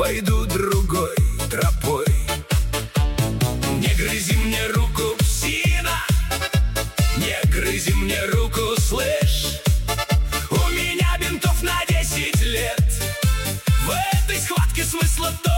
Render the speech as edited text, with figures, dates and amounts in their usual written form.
пойду другой тропой. Не грызи мне руку, псина, не грызи мне руку, слышь. У меня бинтов на 10 лет. В этой схватке смысла